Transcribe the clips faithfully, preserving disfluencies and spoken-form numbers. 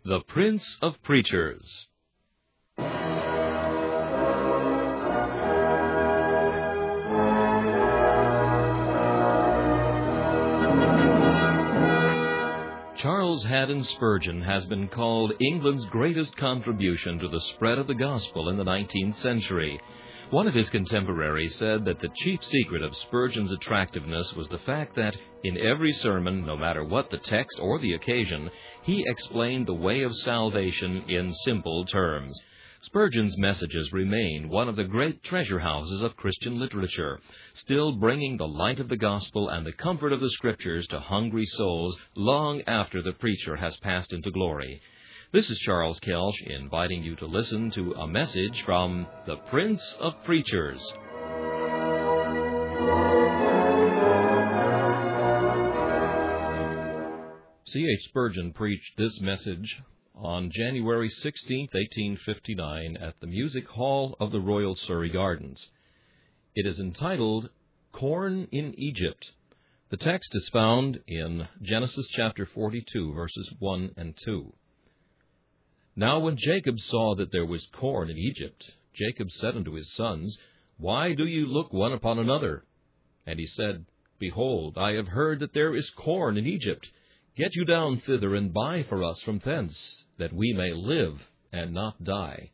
The Prince of Preachers. Charles Haddon Spurgeon has been called England's greatest contribution to the spread of the gospel in the nineteenth century. One of his contemporaries said that the chief secret of Spurgeon's attractiveness was the fact that, in every sermon, no matter what the text or the occasion, he explained the way of salvation in simple terms. Spurgeon's messages remain one of the great treasure houses of Christian literature, still bringing the light of the gospel and the comfort of the Scriptures to hungry souls long after the preacher has passed into glory. This is Charles Kelsch inviting you to listen to a message from the Prince of Preachers. C H Spurgeon preached this message on January sixteenth, eighteen fifty-nine, at the Music Hall of the Royal Surrey Gardens. It is entitled, Corn in Egypt. The text is found in Genesis chapter forty-two, verses one and two. Now when Jacob saw that there was corn in Egypt, Jacob said unto his sons, Why do you look one upon another? And he said, Behold, I have heard that there is corn in Egypt. Get you down thither, and buy for us from thence, that we may live and not die.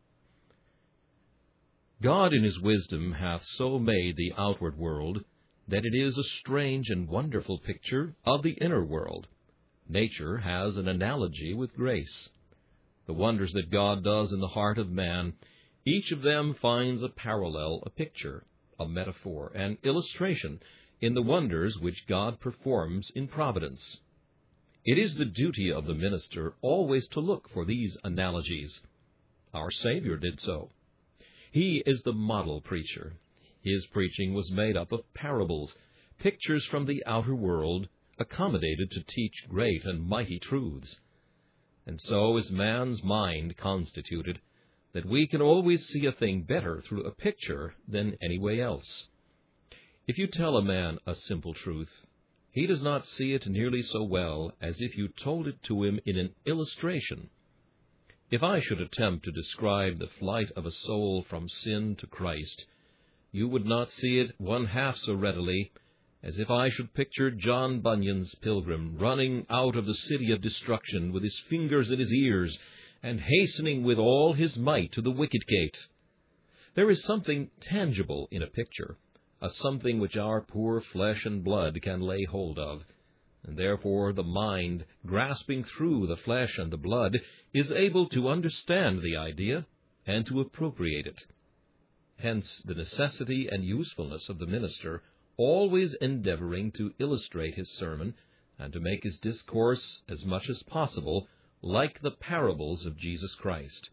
God in his wisdom hath so made the outward world, that it is a strange and wonderful picture of the inner world. Nature has an analogy with grace. The wonders that God does in the heart of man, each of them finds a parallel, a picture, a metaphor, an illustration in the wonders which God performs in providence. It is the duty of the minister always to look for these analogies. Our Savior did so. He is the model preacher. His preaching was made up of parables, pictures from the outer world, accommodated to teach great and mighty truths. And so is man's mind constituted, that we can always see a thing better through a picture than any way else. If you tell a man a simple truth, he does not see it nearly so well as if you told it to him in an illustration. If I should attempt to describe the flight of a soul from sin to Christ, you would not see it one half so readily as if I should picture John Bunyan's pilgrim running out of the city of destruction with his fingers in his ears and hastening with all his might to the wicket gate. There is something tangible in a picture, a something which our poor flesh and blood can lay hold of, and therefore the mind, grasping through the flesh and the blood, is able to understand the idea and to appropriate it. Hence the necessity and usefulness of the minister always endeavoring to illustrate his sermon and to make his discourse as much as possible like the parables of Jesus Christ.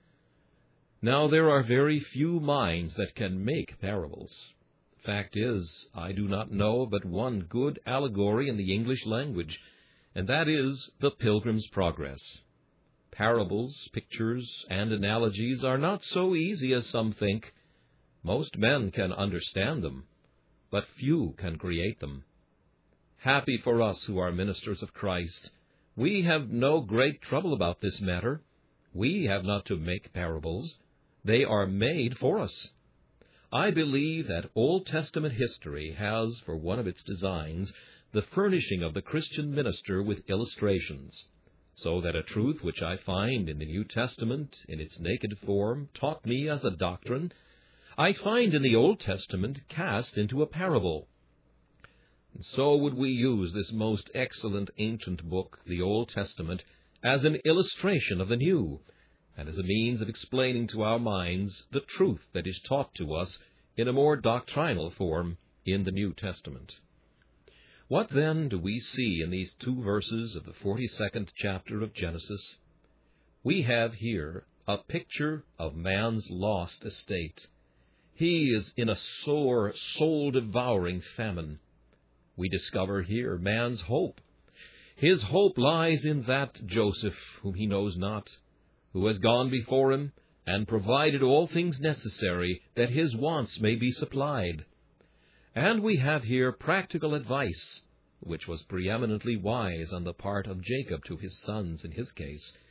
Now there are very few minds that can make parables. Fact is, I do not know but one good allegory in the English language, and that is the Pilgrim's Progress. Parables, pictures, and analogies are not so easy as some think. Most men can understand them, but few can create them. Happy for us who are ministers of Christ, we have no great trouble about this matter. We have not to make parables. They are made for us. I believe that Old Testament history has, for one of its designs, the furnishing of the Christian minister with illustrations, so that a truth which I find in the New Testament in its naked form, taught me as a doctrine, I find in the Old Testament cast into a parable. And so would we use this most excellent ancient book, the Old Testament, as an illustration of the New, and as a means of explaining to our minds the truth that is taught to us in a more doctrinal form in the New Testament. What then do we see in these two verses of the forty-second chapter of Genesis? We have here a picture of man's lost estate. He is in a sore, soul-devouring famine. We discover here man's hope. His hope lies in that Joseph, whom he knows not, who has gone before him and provided all things necessary that his wants may be supplied. And we have here practical advice, which was preeminently wise on the part of Jacob to his sons in his case,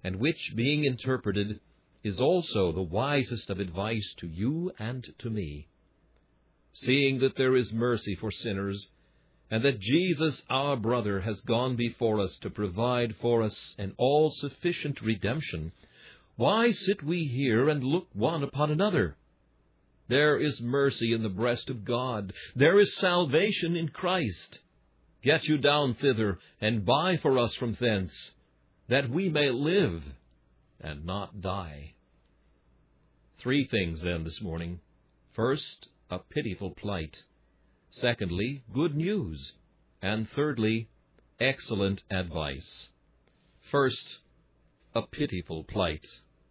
and which, being interpreted, is also the wisest of advice to you and to me. Seeing that there is mercy for sinners, and that Jesus our brother has gone before us to provide for us an all-sufficient redemption, why sit we here and look one upon another? There is mercy in the breast of God. There is salvation in Christ. Get you down thither, and buy for us from thence, that we may live and not die. Three things, then, this morning. First, a pitiful plight. Secondly, good news. And thirdly, excellent advice. First, a pitiful plight.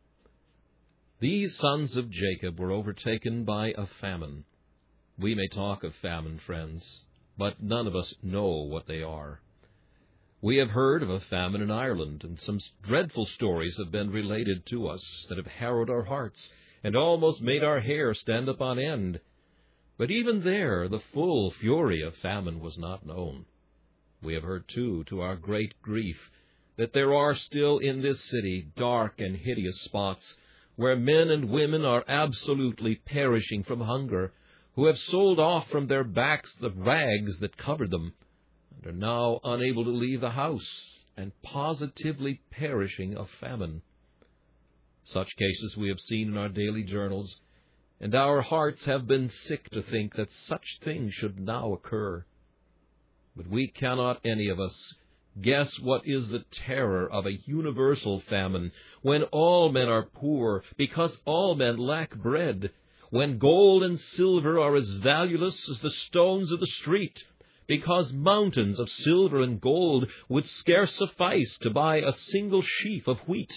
These sons of Jacob were overtaken by a famine. We may talk of famine, friends, but none of us know what they are. We have heard of a famine in Ireland, and some dreadful stories have been related to us that have harrowed our hearts and almost made our hair stand up on end. But even there, the full fury of famine was not known. We have heard, too, to our great grief, that there are still in this city dark and hideous spots where men and women are absolutely perishing from hunger, who have sold off from their backs the rags that covered them, and are now unable to leave the house, and positively perishing of famine. Such cases we have seen in our daily journals, and our hearts have been sick to think that such things should now occur. But we cannot any of us guess what is the terror of a universal famine, when all men are poor, because all men lack bread, when gold and silver are as valueless as the stones of the street, because mountains of silver and gold would scarce suffice to buy a single sheaf of wheat.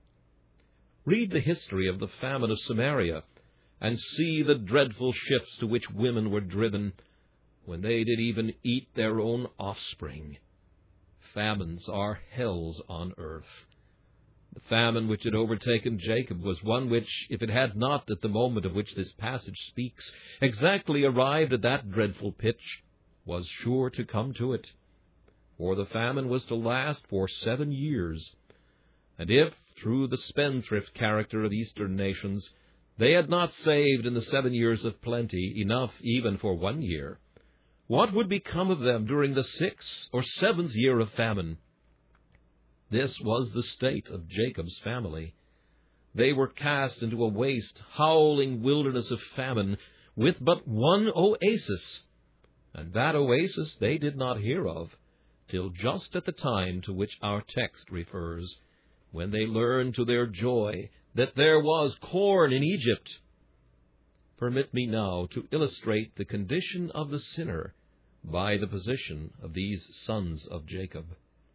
Read the history of the famine of Samaria, and see the dreadful shifts to which women were driven, when they did even eat their own offspring. Famines are hells on earth. The famine which had overtaken Jacob was one which, if it had not, at the moment of which this passage speaks, exactly arrived at that dreadful pitch, was sure to come to it. For the famine was to last for seven years. And if, through the spendthrift character of Eastern nations, they had not saved in the seven years of plenty enough even for one year, what would become of them during the sixth or seventh year of famine? This was the state of Jacob's family. They were cast into a waste, howling wilderness of famine, with but one oasis, and that oasis they did not hear of till just at the time to which our text refers, when they learned to their joy that there was corn in Egypt. Permit me now to illustrate the condition of the sinner by the position of these sons of Jacob.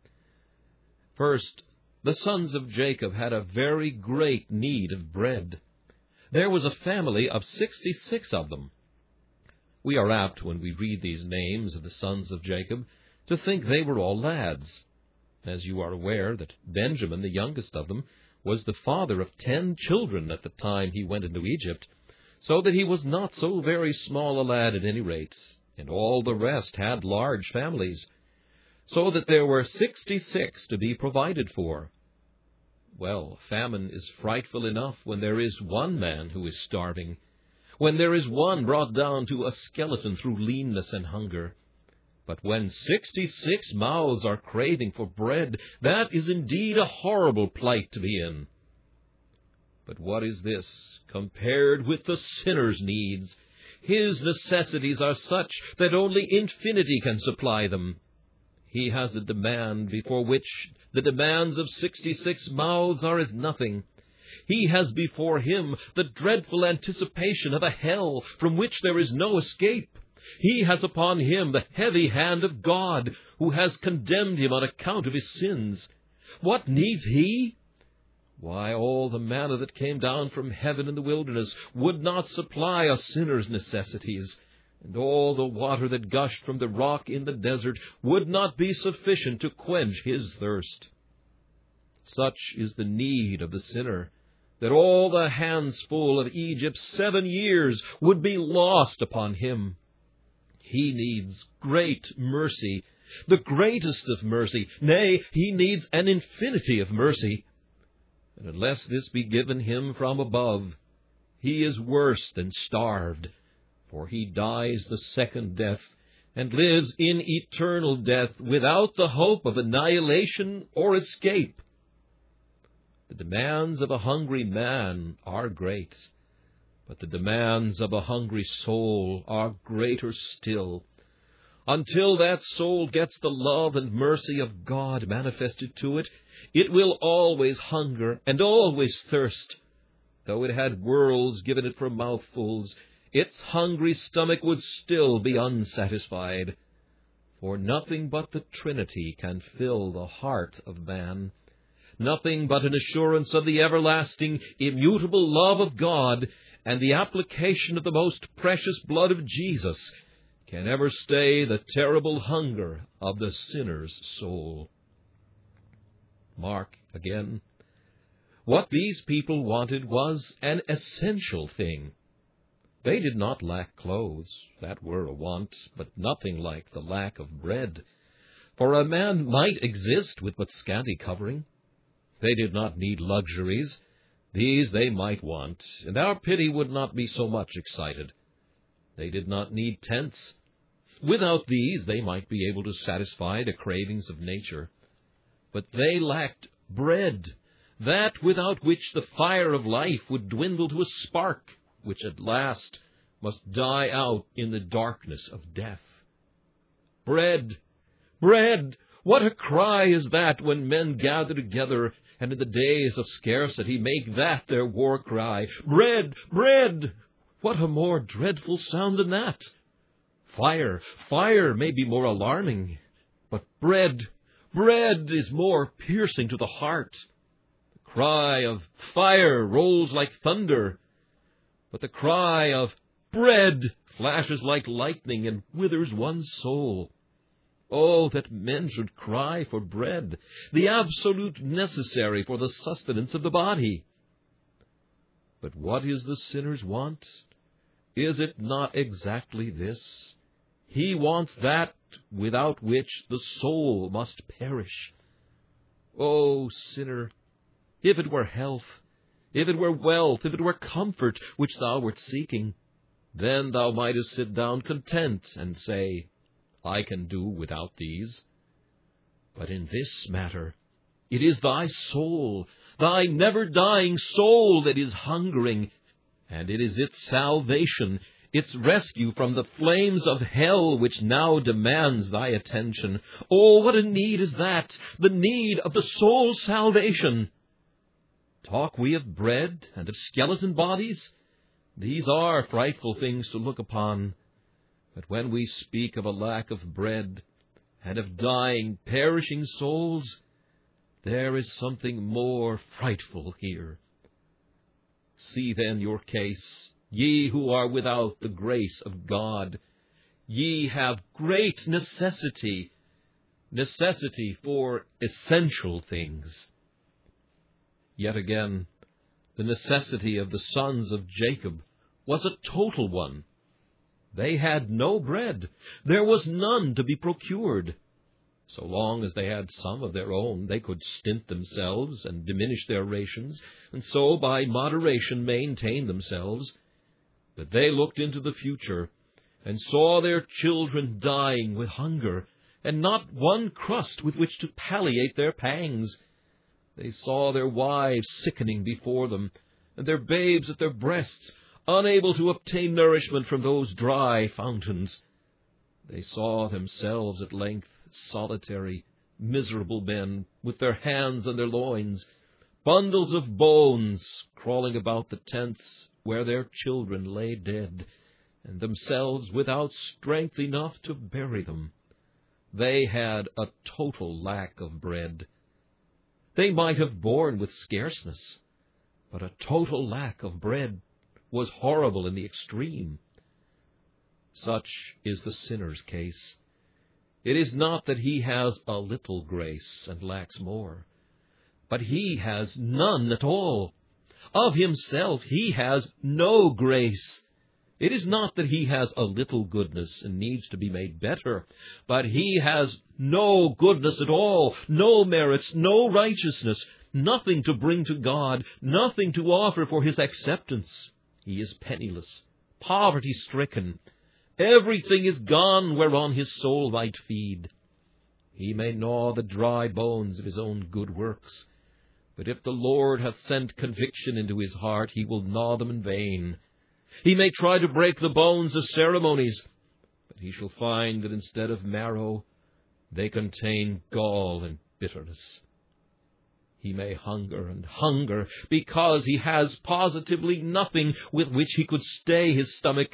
First, the sons of Jacob had a very great need of bread. There was a family of sixty-six of them. We are apt, when we read these names of the sons of Jacob, to think they were all lads. As you are aware that Benjamin, the youngest of them, was the father of ten children at the time he went into Egypt, so that he was not so very small a lad at any rate, and all the rest had large families, so that there were sixty-six to be provided for. Well, famine is frightful enough when there is one man who is starving, when there is one brought down to a skeleton through leanness and hunger. But when sixty-six mouths are craving for bread, that is indeed a horrible plight to be in. But what is this compared with the sinner's needs? His necessities are such that only infinity can supply them. He has a demand before which the demands of sixty-six mouths are as nothing. He has before him the dreadful anticipation of a hell from which there is no escape. He has upon him the heavy hand of God, who has condemned him on account of his sins. What needs he? Why, all the manna that came down from heaven in the wilderness would not supply a sinner's necessities, and all the water that gushed from the rock in the desert would not be sufficient to quench his thirst. Such is the need of the sinner, that all the handsful of Egypt's seven years would be lost upon him. He needs great mercy, the greatest of mercy. Nay, he needs an infinity of mercy. And unless this be given him from above, he is worse than starved, for he dies the second death, and lives in eternal death without the hope of annihilation or escape. The demands of a hungry man are great, but the demands of a hungry soul are greater still. Until that soul gets the love and mercy of God manifested to it, it will always hunger and always thirst. Though it had worlds given it for mouthfuls, its hungry stomach would still be unsatisfied. For nothing but the Trinity can fill the heart of man. Nothing but an assurance of the everlasting, immutable love of God and the application of the most precious blood of Jesus can ever stay the terrible hunger of the sinner's soul. Mark again, what these people wanted was an essential thing. They did not lack clothes, that were a want, but nothing like the lack of bread. For a man might exist with but scanty covering. They did not need luxuries. These they might want, and our pity would not be so much excited. They did not need tents. Without these they might be able to satisfy the cravings of nature. But they lacked bread, that without which the fire of life would dwindle to a spark, which at last must die out in the darkness of death. Bread! Bread! What a cry is that when men gather together, and in the days of scarcity make that their war cry. Bread! Bread! What a more dreadful sound than that? Fire, fire may be more alarming, but bread, bread is more piercing to the heart. The cry of fire rolls like thunder, but the cry of bread flashes like lightning and withers one's soul. Oh, that men should cry for bread, the absolute necessary for the sustenance of the body. But what is the sinner's want? Is it not exactly this? He wants that without which the soul must perish. Oh, sinner, if it were health, if it were wealth, if it were comfort which thou wert seeking, then thou mightest sit down content and say, I can do without these. But in this matter, it is thy soul, thy never-dying soul that is hungering, and it is its salvation, its rescue from the flames of hell which now demands thy attention. Oh, what a need is that, the need of the soul's salvation! Talk we of bread and of skeleton bodies? These are frightful things to look upon. But when we speak of a lack of bread and of dying, perishing souls, there is something more frightful here. See then your case, ye who are without the grace of God. Ye have great necessity, necessity for essential things. Yet again, the necessity of the sons of Jacob was a total one. They had no bread. There was none to be procured. So long as they had some of their own, they could stint themselves and diminish their rations, and so by moderation maintain themselves. But they looked into the future, and saw their children dying with hunger, and not one crust with which to palliate their pangs. They saw their wives sickening before them, and their babes at their breasts, unable to obtain nourishment from those dry fountains. They saw themselves at length solitary, miserable men, with their hands on their loins, bundles of bones crawling about the tents where their children lay dead, and themselves without strength enough to bury them. They had a total lack of bread. They might have borne with scarceness, but a total lack of bread was horrible in the extreme. Such is the sinner's case. It is not that he has a little grace and lacks more, but he has none at all. Of himself he has no grace. It is not that he has a little goodness and needs to be made better, but he has no goodness at all, no merits, no righteousness, nothing to bring to God, nothing to offer for his acceptance. He is penniless, poverty-stricken. Everything is gone whereon his soul might feed. He may gnaw the dry bones of his own good works, but if the Lord hath sent conviction into his heart, he will gnaw them in vain. He may try to break the bones of ceremonies, but he shall find that instead of marrow, they contain gall and bitterness. He may hunger and hunger, because he has positively nothing with which he could stay his stomach.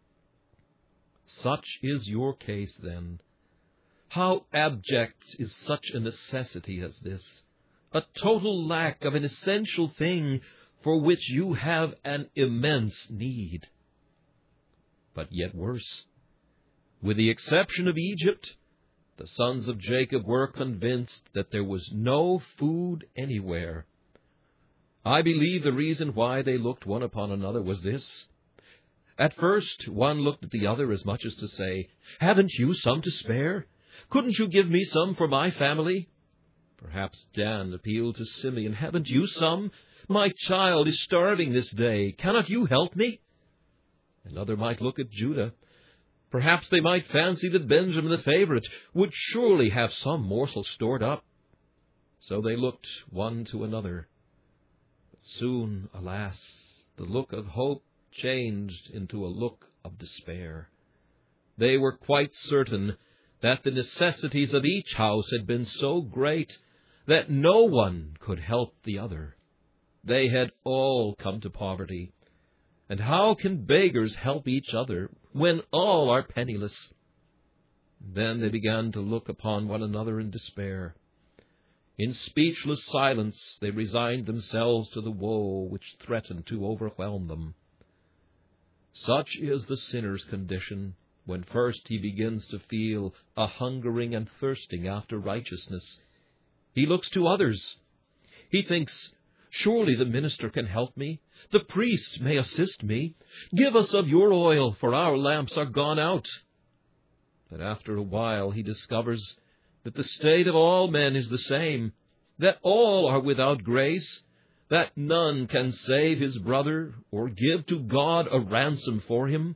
Such is your case, then. How abject is such a necessity as this, a total lack of an essential thing for which you have an immense need. But yet worse, with the exception of Egypt, the sons of Jacob were convinced that there was no food anywhere. I believe the reason why they looked one upon another was this. At first, one looked at the other as much as to say, "Haven't you some to spare? Couldn't you give me some for my family?" Perhaps Dan appealed to Simeon, "Haven't you some? My child is starving this day. Cannot you help me?" Another might look at Judah. Perhaps they might fancy that Benjamin, the favorite, would surely have some morsel stored up. So they looked one to another. But soon, alas, the look of hope changed into a look of despair. They were quite certain that the necessities of each house had been so great that no one could help the other. They had all come to poverty. And how can beggars help each other when all are penniless? Then they began to look upon one another in despair. In speechless silence they resigned themselves to the woe which threatened to overwhelm them. Such is the sinner's condition when first he begins to feel a hungering and thirsting after righteousness. He looks to others. He thinks, "Surely the minister can help me. The priest may assist me. Give us of your oil, for our lamps are gone out." But after a while he discovers that the state of all men is the same, that all are without grace, that none can save his brother or give to God a ransom for him.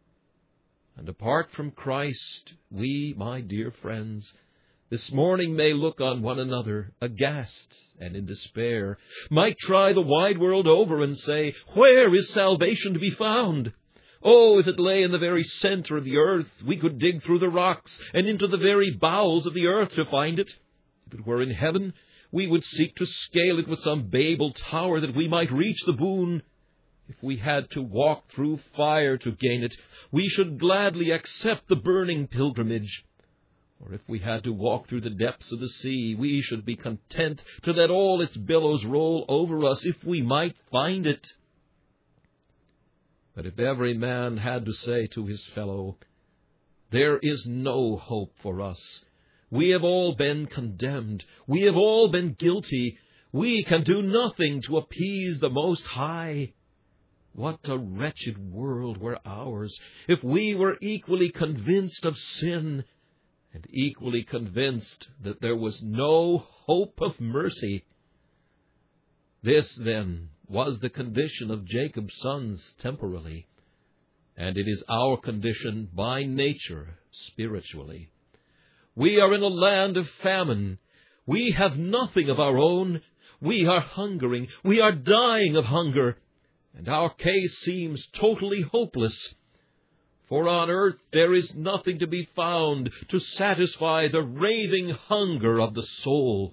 And apart from Christ, we, my dear friends, this morning may look on one another aghast and in despair, might try the wide world over and say, "Where is salvation to be found? Oh, if it lay in the very center of the earth, we could dig through the rocks and into the very bowels of the earth to find it. If it were in heaven, we would seek to scale it with some Babel tower that we might reach the boon. If we had to walk through fire to gain it, we should gladly accept the burning pilgrimage. Or if we had to walk through the depths of the sea, we should be content to let all its billows roll over us if we might find it." But if every man had to say to his fellow, "There is no hope for us. We have all been condemned. We have all been guilty. We can do nothing to appease the Most High," what a wretched world were ours if we were equally convinced of sin and equally convinced that there was no hope of mercy. This, then, was the condition of Jacob's sons temporally, and it is our condition by nature spiritually. We are in a land of famine. We have nothing of our own. We are hungering. We are dying of hunger, and our case seems totally hopeless. For on earth there is nothing to be found to satisfy the raving hunger of the soul.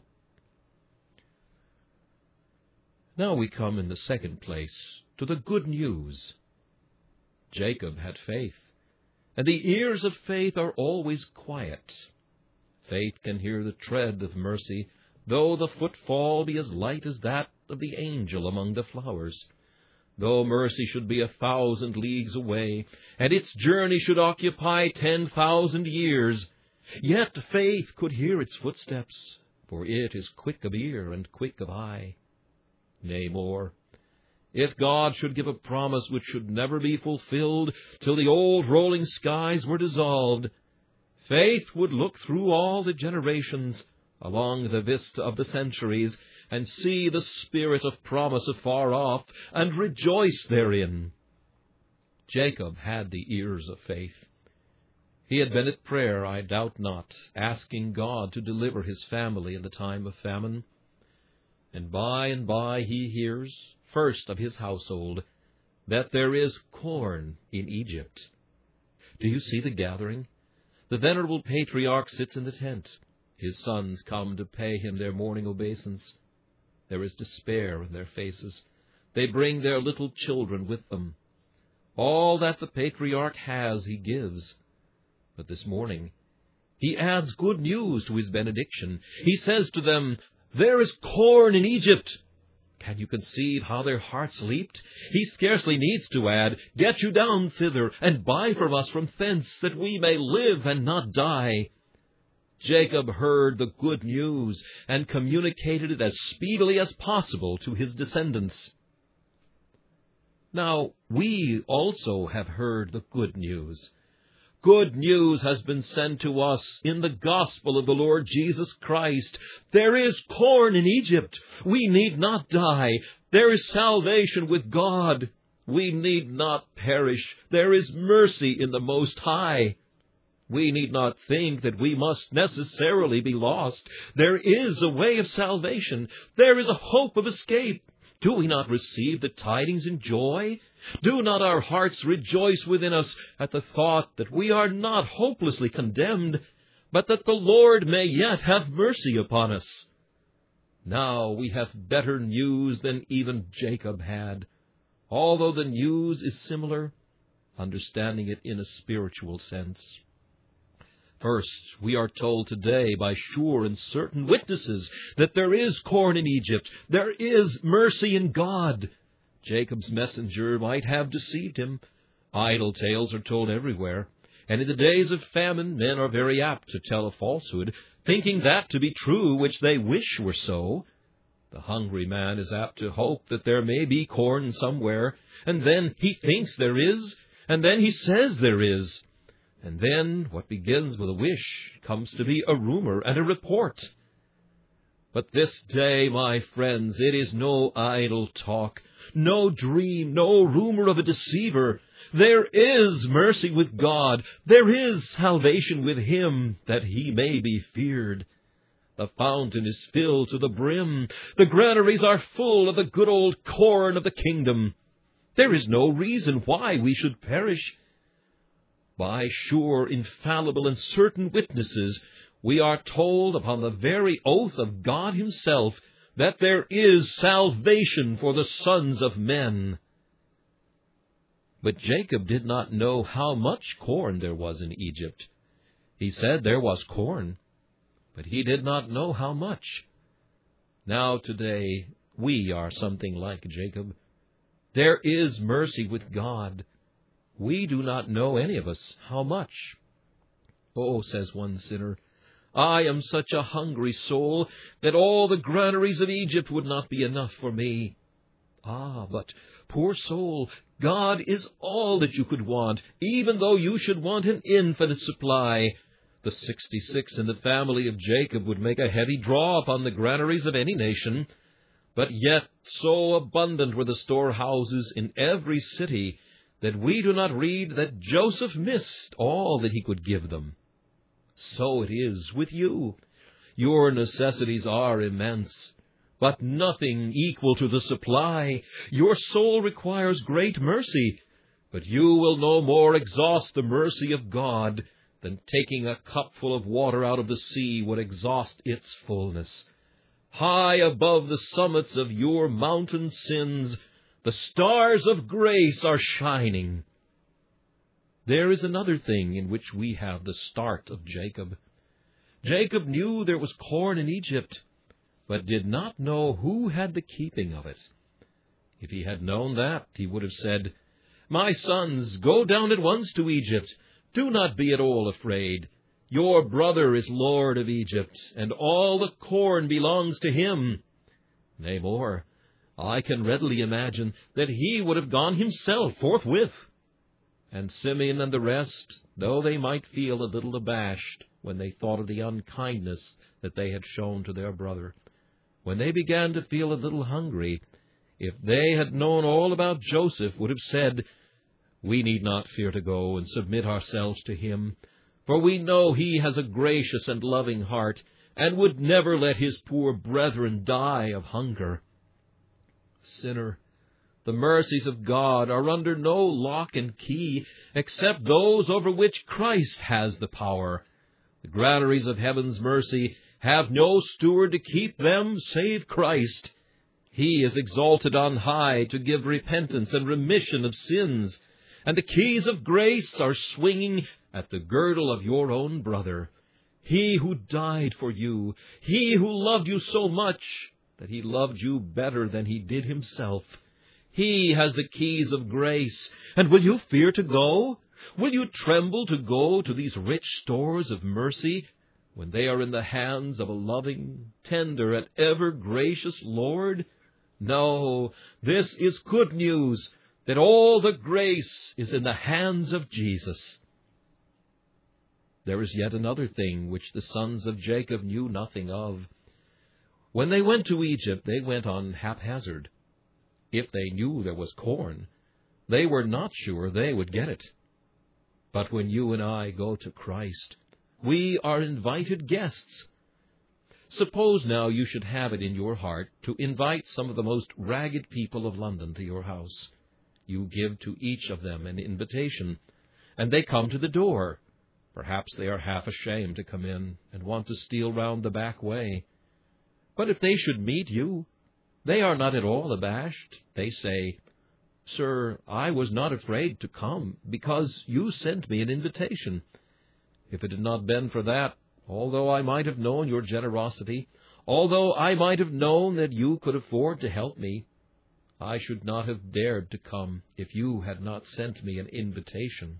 Now we come in the second place to the good news. Jacob had faith, and the ears of faith are always quiet. Faith can hear the tread of mercy, though the footfall be as light as that of the angel among the flowers. Though mercy should be a thousand leagues away, and its journey should occupy ten thousand years, yet faith could hear its footsteps, for it is quick of ear and quick of eye. Nay, more, if God should give a promise which should never be fulfilled till the old rolling skies were dissolved, faith would look through all the generations, along the vista of the centuries, and see the spirit of promise afar off, and rejoice therein. Jacob had the ears of faith. He had been at prayer, I doubt not, asking God to deliver his family in the time of famine. And by and by he hears, first of his household, that there is corn in Egypt. Do you see the gathering? The venerable patriarch sits in the tent. His sons come to pay him their morning obeisance. There is despair in their faces. They bring their little children with them. All that the patriarch has he gives. But this morning he adds good news to his benediction. He says to them, "There is corn in Egypt." Can you conceive how their hearts leaped? He scarcely needs to add, "Get you down thither, and buy from us from thence, that we may live and not die." Jacob heard the good news, and communicated it as speedily as possible to his descendants. Now, we also have heard the good news. Good news has been sent to us in the gospel of the Lord Jesus Christ. There is corn in Egypt. We need not die. There is salvation with God. We need not perish. There is mercy in the Most High. We need not think that we must necessarily be lost. There is a way of salvation. There is a hope of escape. Do we not receive the tidings in joy? Do not our hearts rejoice within us at the thought that we are not hopelessly condemned, but that the Lord may yet have mercy upon us? Now we have better news than even Jacob had, although the news is similar, understanding it in a spiritual sense. First, we are told today by sure and certain witnesses that there is corn in Egypt. There is mercy in God. Jacob's messenger might have deceived him. Idle tales are told everywhere, and in the days of famine men are very apt to tell a falsehood, thinking that to be true which they wish were so. The hungry man is apt to hope that there may be corn somewhere, and then he thinks there is, and then he says there is. And then what begins with a wish comes to be a rumor and a report. But this day, my friends, it is no idle talk, no dream, no rumor of a deceiver. There is mercy with God. There is salvation with him, that he may be feared. The fountain is filled to the brim. The granaries are full of the good old corn of the kingdom. There is no reason why we should perish. By sure, infallible, and certain witnesses, we are told upon the very oath of God himself that there is salvation for the sons of men. But Jacob did not know how much corn there was in Egypt. He said there was corn, but he did not know how much. Now today, we are something like Jacob. There is mercy with God. We do not know, any of us, how much. Oh, says one sinner, I am such a hungry soul that all the granaries of Egypt would not be enough for me. Ah, but, poor soul, God is all that you could want, even though you should want an infinite supply. The sixty-six in the family of Jacob would make a heavy draw upon the granaries of any nation. But yet so abundant were the storehouses in every city that we do not read that Joseph missed all that he could give them. So it is with you. Your necessities are immense, but nothing equal to the supply. Your soul requires great mercy, but you will no more exhaust the mercy of God than taking a cupful of water out of the sea would exhaust its fullness. High above the summits of your mountain sins, the stars of grace are shining. There is another thing in which we have the start of Jacob. Jacob knew there was corn in Egypt, but did not know who had the keeping of it. If he had known that, he would have said, My sons, go down at once to Egypt. Do not be at all afraid. Your brother is lord of Egypt, and all the corn belongs to him. Nay, more, I can readily imagine that he would have gone himself forthwith. And Simeon and the rest, though they might feel a little abashed when they thought of the unkindness that they had shown to their brother, when they began to feel a little hungry, if they had known all about Joseph, would have said, "We need not fear to go and submit ourselves to him, for we know he has a gracious and loving heart, and would never let his poor brethren die of hunger." Sinner, the mercies of God are under no lock and key, except those over which Christ has the power. The granaries of heaven's mercy have no steward to keep them save Christ. He is exalted on high to give repentance and remission of sins, and the keys of grace are swinging at the girdle of your own brother. He who died for you, he who loved you so much that he loved you better than he did himself. He has the keys of grace, and will you fear to go? Will you tremble to go to these rich stores of mercy when they are in the hands of a loving, tender, and ever-gracious Lord? No, this is good news, that all the grace is in the hands of Jesus. There is yet another thing which the sons of Jacob knew nothing of. When they went to Egypt, they went on haphazard. If they knew there was corn, they were not sure they would get it. But when you and I go to Christ, we are invited guests. Suppose now you should have it in your heart to invite some of the most ragged people of London to your house. You give to each of them an invitation, and they come to the door. Perhaps they are half ashamed to come in and want to steal round the back way. But if they should meet you, they are not at all abashed. They say, "Sir, I was not afraid to come, because you sent me an invitation. If it had not been for that, although I might have known your generosity, although I might have known that you could afford to help me, I should not have dared to come if you had not sent me an invitation."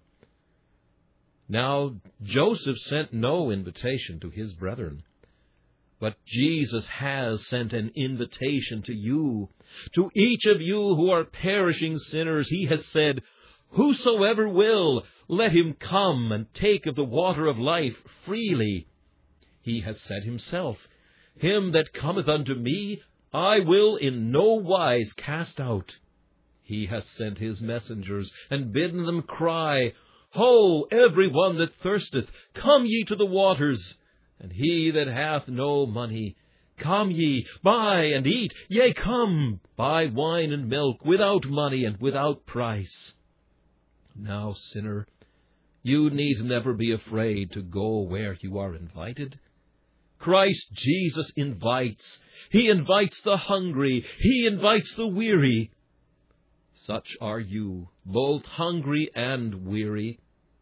Now, Joseph sent no invitation to his brethren. But Jesus has sent an invitation to you. To each of you who are perishing sinners, he has said, "Whosoever will, let him come and take of the water of life freely." He has said himself, "Him that cometh unto me, I will in no wise cast out." He has sent his messengers, and bidden them cry, "Ho, every one that thirsteth, come ye to the waters. And he that hath no money, come ye, buy and eat. Yea, come, buy wine and milk, without money and without price." Now, sinner, you need never be afraid to go where you are invited. Christ Jesus invites. He invites the hungry. He invites the weary. Such are you, both hungry and weary.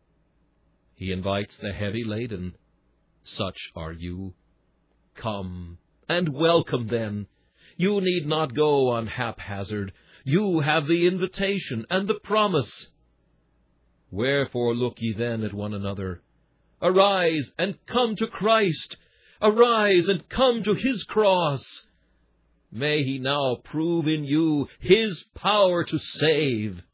He invites the heavy laden. Such are you. Come and welcome then. You need not go on haphazard. You have the invitation and the promise. Wherefore look ye then at one another? Arise and come to Christ. Arise and come to his cross. May he now prove in you his power to save.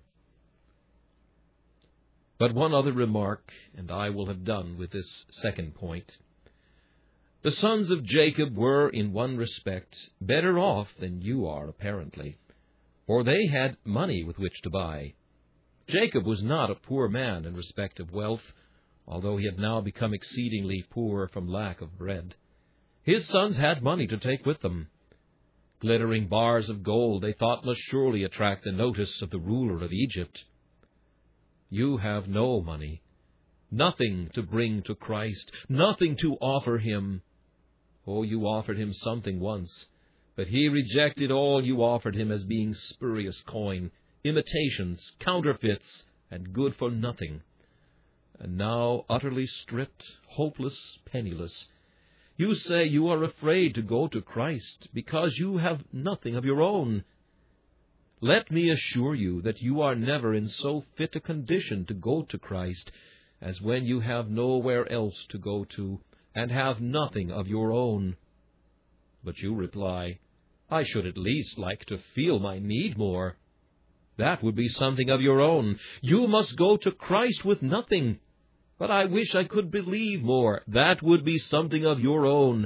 But one other remark, and I will have done with this second point. The sons of Jacob were, in one respect, better off than you are, apparently, for they had money with which to buy. Jacob was not a poor man in respect of wealth, although he had now become exceedingly poor from lack of bread. His sons had money to take with them. Glittering bars of gold they thought must surely attract the notice of the ruler of Egypt. You have no money, nothing to bring to Christ, nothing to offer him. Oh, you offered him something once, but he rejected all you offered him as being spurious coin, imitations, counterfeits, and good for nothing. And now, utterly stripped, hopeless, penniless, you say you are afraid to go to Christ because you have nothing of your own. Let me assure you that you are never in so fit a condition to go to Christ as when you have nowhere else to go to, and have nothing of your own. But you reply, "I should at least like to feel my need more." That would be something of your own. You must go to Christ with nothing. But I wish I could believe more. That would be something of your own.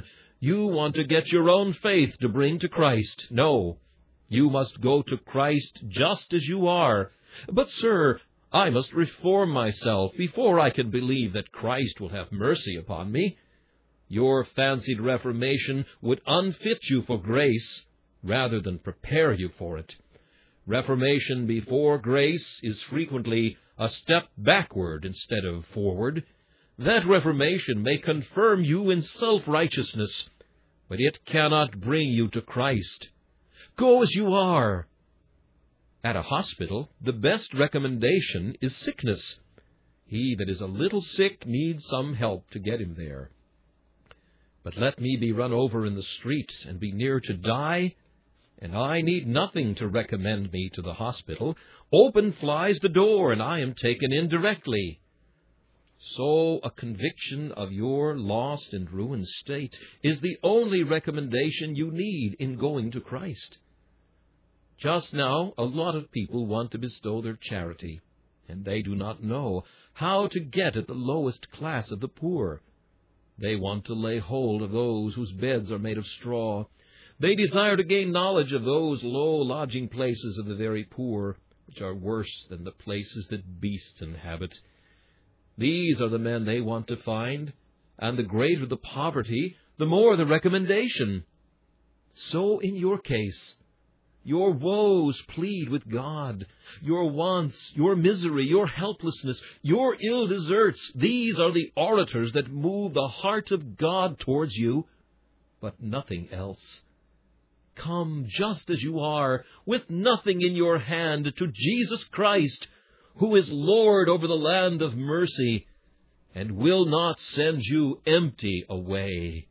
You want to get your own faith to bring to Christ. No, you must go to Christ just as you are. But, sir, I must reform myself before I can believe that Christ will have mercy upon me. Your fancied reformation would unfit you for grace rather than prepare you for it. Reformation before grace is frequently a step backward instead of forward. That reformation may confirm you in self-righteousness, but it cannot bring you to Christ. Go as you are. At a hospital, the best recommendation is sickness. He that is a little sick needs some help to get him there. But let me be run over in the street and be near to die, and I need nothing to recommend me to the hospital. Open flies the door, and I am taken in directly. So a conviction of your lost and ruined state is the only recommendation you need in going to Christ. Just now, a lot of people want to bestow their charity, and they do not know how to get at the lowest class of the poor. They want to lay hold of those whose beds are made of straw. They desire to gain knowledge of those low lodging places of the very poor, which are worse than the places that beasts inhabit. These are the men they want to find, and the greater the poverty, the more the recommendation. So in your case, your woes plead with God. Your wants, your misery, your helplessness, your ill deserts, these are the orators that move the heart of God towards you, but nothing else. Come just as you are, with nothing in your hand, to Jesus Christ, who is Lord over the land of mercy, and will not send you empty away.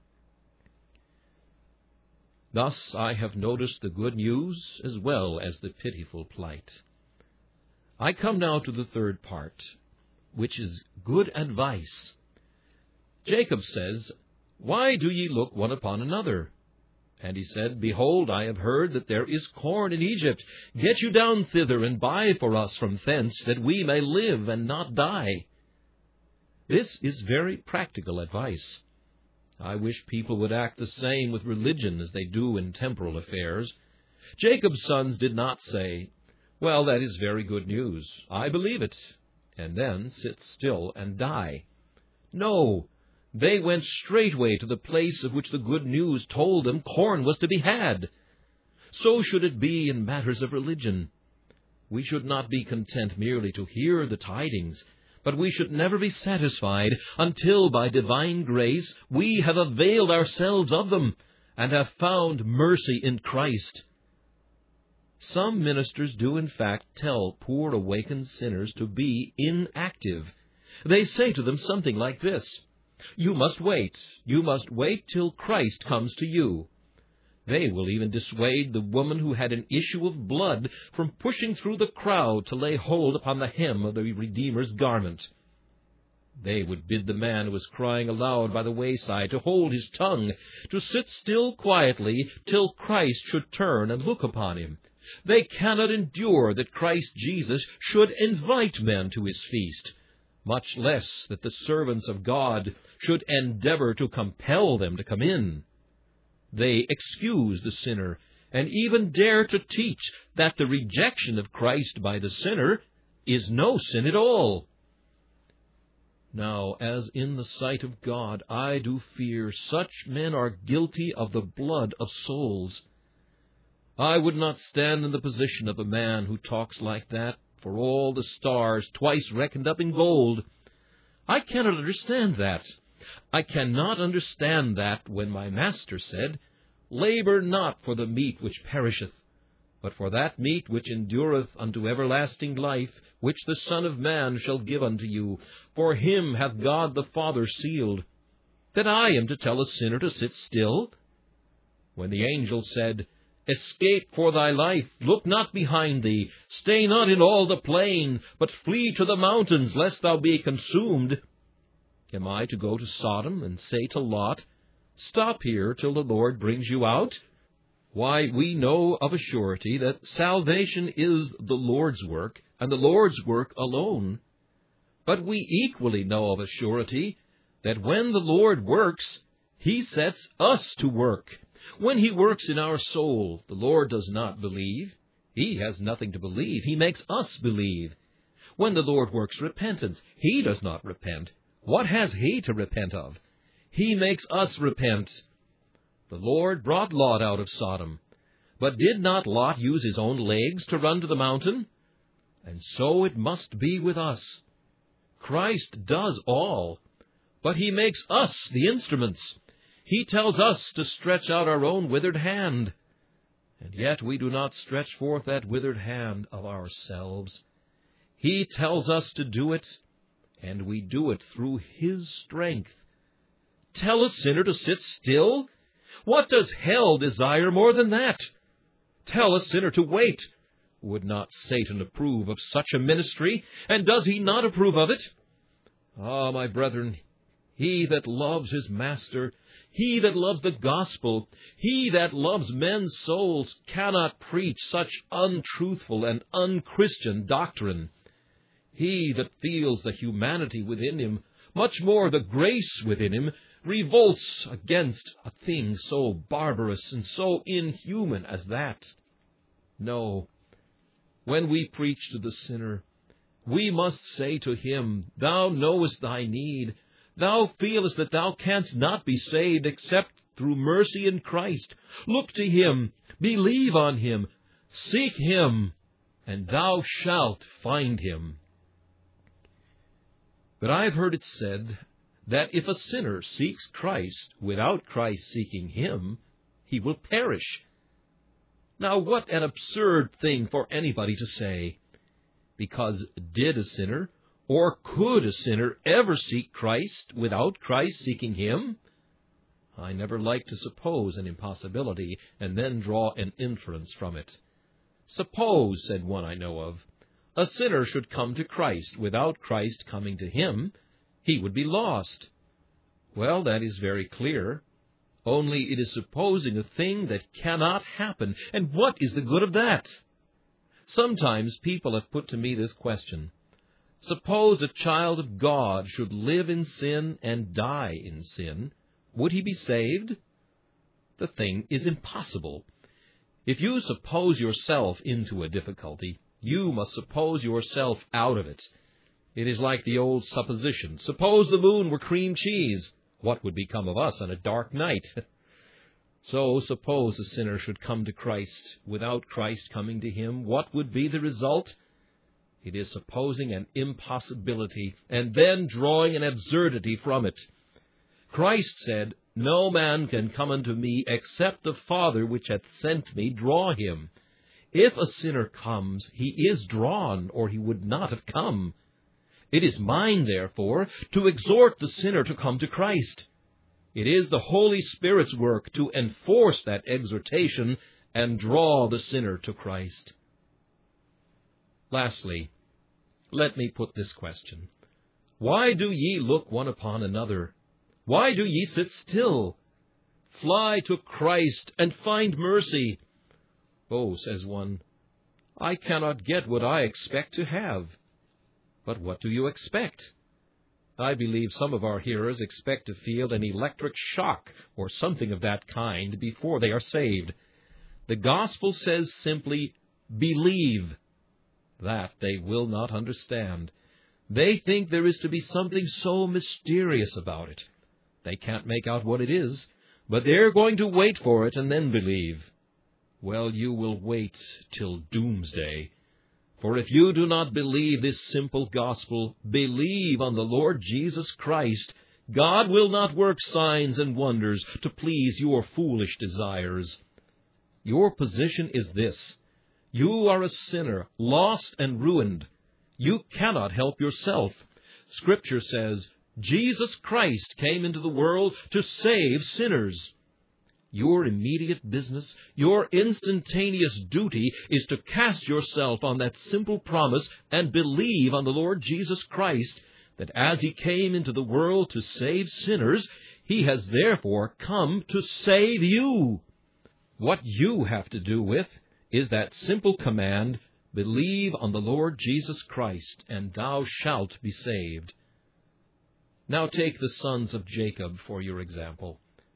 Thus I have noticed the good news as well as the pitiful plight. I come now to the third part, which is good advice. Jacob says, Why do ye look one upon another? And he said, Behold, I have heard that there is corn in Egypt. Get you down thither, and buy for us from thence, that we may live and not die. This is very practical advice. I wish people would act the same with religion as they do in temporal affairs. Jacob's sons did not say, Well, that is very good news. I believe it, and then sit still and die. No, they went straightway to the place of which the good news told them corn was to be had. So should it be in matters of religion. We should not be content merely to hear the tidings, but we should never be satisfied until by divine grace we have availed ourselves of them and have found mercy in Christ. Some ministers do in fact tell poor awakened sinners to be inactive. They say to them something like this, You must wait, you must wait till Christ comes to you. They will even dissuade the woman who had an issue of blood from pushing through the crowd to lay hold upon the hem of the Redeemer's garment. They would bid the man who was crying aloud by the wayside to hold his tongue, to sit still quietly till Christ should turn and look upon him. They cannot endure that Christ Jesus should invite men to his feast, much less that the servants of God should endeavor to compel them to come in. They excuse the sinner, and even dare to teach that the rejection of Christ by the sinner is no sin at all. Now, as in the sight of God, I do fear such men are guilty of the blood of souls. I would not stand in the position of a man who talks like that for all the stars twice reckoned up in gold. I cannot understand that. I cannot understand that when my Master said, Labor not for the meat which perisheth, but for that meat which endureth unto everlasting life, which the Son of Man shall give unto you. For him hath God the Father sealed. That I am to tell a sinner to sit still? When the angel said, Escape for thy life, look not behind thee, stay not in all the plain, but flee to the mountains, lest thou be consumed. Am I to go to Sodom and say to Lot, Stop here till the Lord brings you out? Why, we know of a surety that salvation is the Lord's work, and the Lord's work alone. But we equally know of a surety that when the Lord works, He sets us to work. When He works in our soul, the Lord does not believe. He has nothing to believe. He makes us believe. When the Lord works repentance, He does not repent. What has He to repent of? He makes us repent. The Lord brought Lot out of Sodom. But did not Lot use his own legs to run to the mountain? And so it must be with us. Christ does all, but He makes us the instruments. He tells us to stretch out our own withered hand. And yet we do not stretch forth that withered hand of ourselves. He tells us to do it, and we do it through His strength. Tell a sinner to sit still? What does hell desire more than that? Tell a sinner to wait. Would not Satan approve of such a ministry? And does he not approve of it? Ah, my brethren, he that loves his master, he that loves the gospel, he that loves men's souls, cannot preach such untruthful and unchristian doctrine. He that feels the humanity within him, much more the grace within him, revolts against a thing so barbarous and so inhuman as that. No, when we preach to the sinner, we must say to him, Thou knowest thy need. Thou feelest that thou canst not be saved except through mercy in Christ. Look to Him, believe on Him, seek Him, and thou shalt find Him. But I've heard it said that if a sinner seeks Christ without Christ seeking him, he will perish. Now, what an absurd thing for anybody to say. Because did a sinner, or could a sinner ever seek Christ without Christ seeking him? I never like to suppose an impossibility and then draw an inference from it. Suppose, said one I know of, a sinner should come to Christ without Christ coming to him, he would be lost. Well, that is very clear. Only it is supposing a thing that cannot happen. And what is the good of that? Sometimes people have put to me this question. Suppose a child of God should live in sin and die in sin. Would he be saved? The thing is impossible. If you suppose yourself into a difficulty, you must suppose yourself out of it. It is like the old supposition. Suppose the moon were cream cheese. What would become of us on a dark night? So suppose a sinner should come to Christ without Christ coming to him. What would be the result? It is supposing an impossibility and then drawing an absurdity from it. Christ said, No man can come unto me except the Father which hath sent me draw him. If a sinner comes, he is drawn, or he would not have come. It is mine, therefore, to exhort the sinner to come to Christ. It is the Holy Spirit's work to enforce that exhortation and draw the sinner to Christ. Lastly, let me put this question. Why do ye look one upon another? Why do ye sit still? Fly to Christ and find mercy. Oh, says one, I cannot get what I expect to have. But what do you expect? I believe some of our hearers expect to feel an electric shock or something of that kind before they are saved. The gospel says simply, believe. That they will not understand. They think there is to be something so mysterious about it. They can't make out what it is, but they're going to wait for it and then believe. Well, you will wait till doomsday. For if you do not believe this simple gospel, believe on the Lord Jesus Christ, God will not work signs and wonders to please your foolish desires. Your position is this. You are a sinner, lost and ruined. You cannot help yourself. Scripture says, Jesus Christ came into the world to save sinners. Your immediate business, your instantaneous duty is to cast yourself on that simple promise and believe on the Lord Jesus Christ, that as He came into the world to save sinners, He has therefore come to save you. What you have to do with is that simple command, believe on the Lord Jesus Christ, and thou shalt be saved. Now take the sons of Jacob for your example.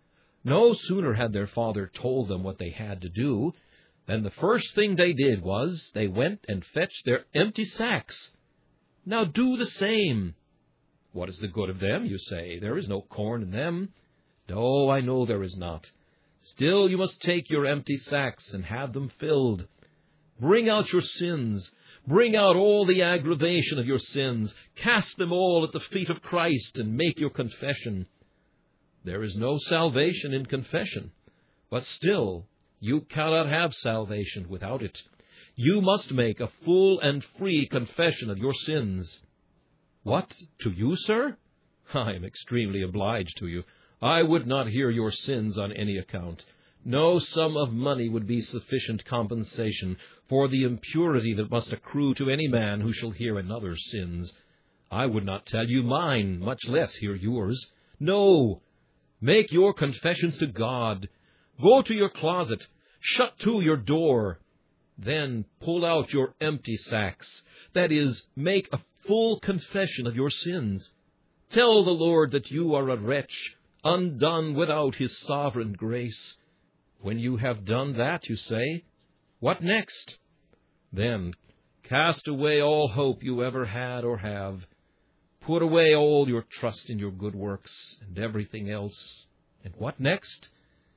No sooner had their father told them what they had to do, than the first thing they did was they went and fetched their empty sacks. Now do the same. What is the good of them, you say? There is no corn in them. No, I know there is not. Still you must take your empty sacks and have them filled. Bring out your sins. Bring out all the aggravation of your sins. Cast them all at the feet of Christ and make your confession. There is no salvation in confession, but still you cannot have salvation without it. You must make a full and free confession of your sins. What, to you, sir? I am extremely obliged to you. I would not hear your sins on any account. No sum of money would be sufficient compensation for the impurity that must accrue to any man who shall hear another's sins. I would not tell you mine, much less hear yours. No, make your confessions to God. Go to your closet, shut to your door. Then pull out your empty sacks. That is, make a full confession of your sins. Tell the Lord that you are a wretch, undone without His sovereign grace. When you have done that, you say, what next? Then cast away all hope you ever had or have. Put away all your trust in your good works and everything else. And what next?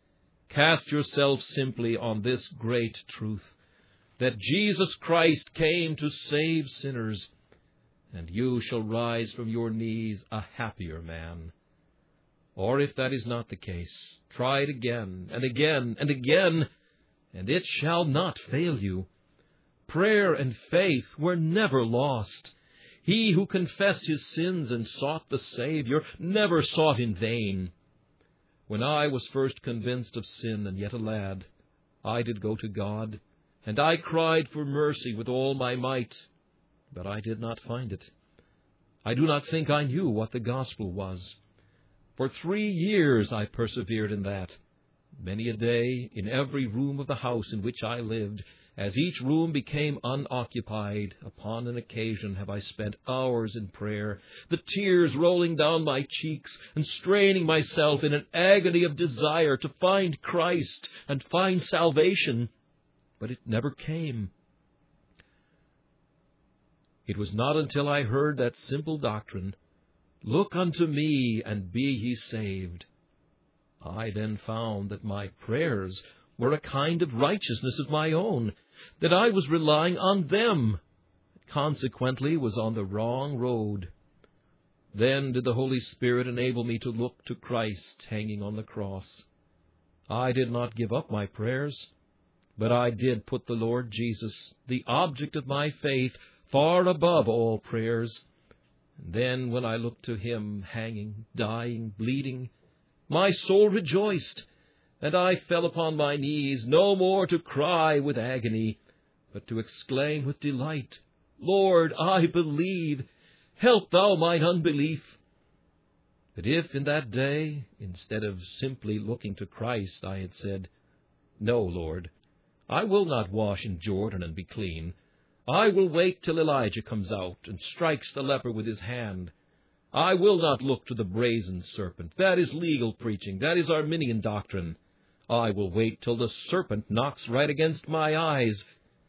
Cast yourself simply on this great truth, that Jesus Christ came to save sinners, and you shall rise from your knees a happier man. Or if that is not the case, try it again and again and again, and it shall not fail you. Prayer and faith were never lost. He who confessed his sins and sought the Savior never sought in vain. When I was first convinced of sin and yet a lad, I did go to God, and I cried for mercy with all my might, but I did not find it. I do not think I knew what the gospel was. For three years I persevered in that. Many a day, in every room of the house in which I lived, as each room became unoccupied, upon an occasion have I spent hours in prayer, the tears rolling down my cheeks, and straining myself in an agony of desire to find Christ and find salvation. But it never came. It was not until I heard that simple doctrine, "Look unto me, and be ye saved," I then found that my prayers were a kind of righteousness of my own, that I was relying on them, consequently was on the wrong road. Then did the Holy Spirit enable me to look to Christ hanging on the cross. I did not give up my prayers, but I did put the Lord Jesus, the object of my faith, far above all prayers. And then when I looked to Him hanging, dying, bleeding, my soul rejoiced, and I fell upon my knees, no more to cry with agony, but to exclaim with delight, "Lord, I believe. Help Thou mine unbelief." But if in that day, instead of simply looking to Christ, I had said, "No, Lord, I will not wash in Jordan and be clean. I will wait till Elijah comes out and strikes the leper with his hand. I will not look to the brazen serpent. That is legal preaching. That is Arminian doctrine. I will wait till the serpent knocks right against my eyes,"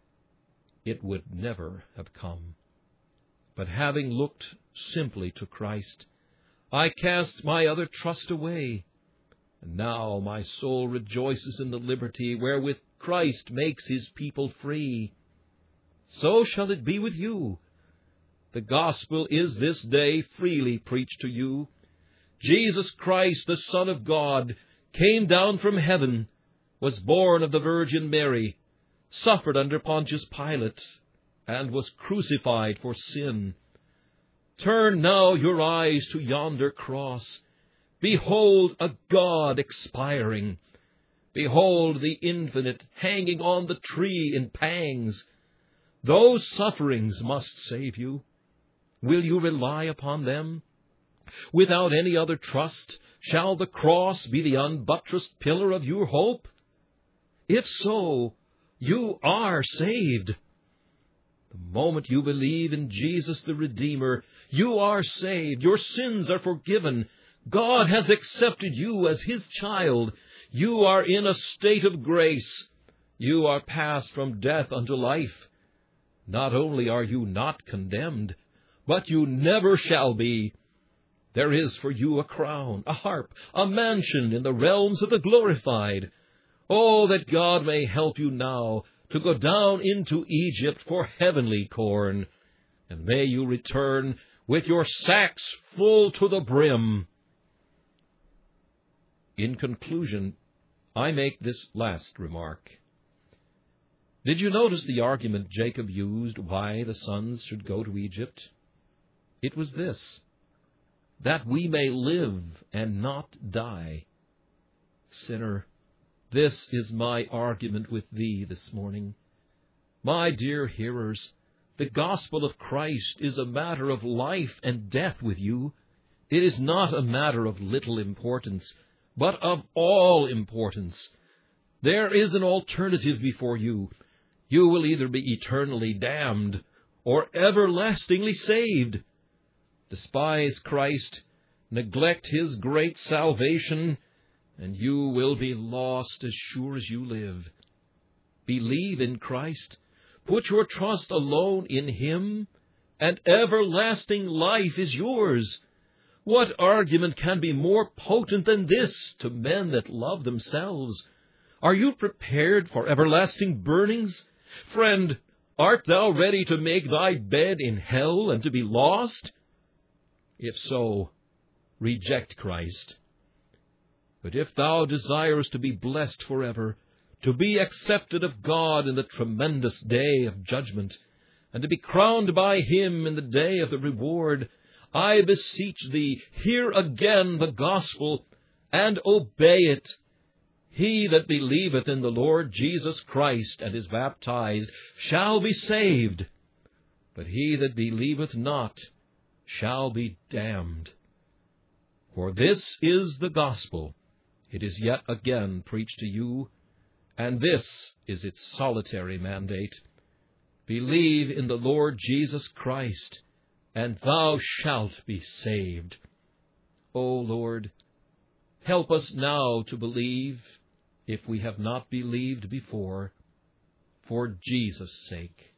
it would never have come. But having looked simply to Christ, I cast my other trust away. And now my soul rejoices in the liberty wherewith Christ makes His people free. So shall it be with you. The gospel is this day freely preached to you. Jesus Christ, the Son of God, came down from heaven, was born of the Virgin Mary, suffered under Pontius Pilate, and was crucified for sin. Turn now your eyes to yonder cross. Behold a God expiring. Behold the Infinite hanging on the tree in pangs. Those sufferings must save you. Will you rely upon them? Without any other trust, shall the cross be the unbuttressed pillar of your hope? If so, you are saved. The moment you believe in Jesus the Redeemer, you are saved. Your sins are forgiven. God has accepted you as His child. You are in a state of grace. You are passed from death unto life. Not only are you not condemned, but you never shall be. There is for you a crown, a harp, a mansion in the realms of the glorified. Oh, that God may help you now to go down into Egypt for heavenly corn, and may you return with your sacks full to the brim. In conclusion, I make this last remark. Did you notice the argument Jacob used why the sons should go to Egypt? It was this: that we may live and not die. Sinner, this is my argument with thee this morning. My dear hearers, the gospel of Christ is a matter of life and death with you. It is not a matter of little importance, but of all importance. There is an alternative before you. You will either be eternally damned or everlastingly saved. Despise Christ, neglect His great salvation, and you will be lost as sure as you live. Believe in Christ, put your trust alone in Him, and everlasting life is yours. What argument can be more potent than this to men that love themselves? Are you prepared for everlasting burnings? Friend, art thou ready to make thy bed in hell and to be lost? If so, reject Christ. But if thou desirest to be blessed forever, to be accepted of God in the tremendous day of judgment, and to be crowned by Him in the day of the reward, I beseech thee, hear again the gospel, and obey it. He that believeth in the Lord Jesus Christ and is baptized shall be saved, but he that believeth not shall be damned. For this is the gospel. It is yet again preached to you, and this is its solitary mandate: believe in the Lord Jesus Christ, and thou shalt be saved. O Lord, help us now to believe, if we have not believed before, for Jesus' sake.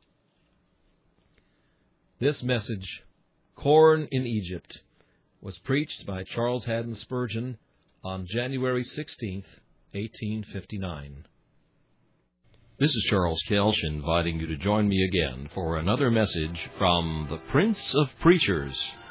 This message, Corn in Egypt, was preached by Charles Haddon Spurgeon on January sixteenth, eighteen fifty-nine. This is Charles Kelch inviting you to join me again for another message from the Prince of Preachers.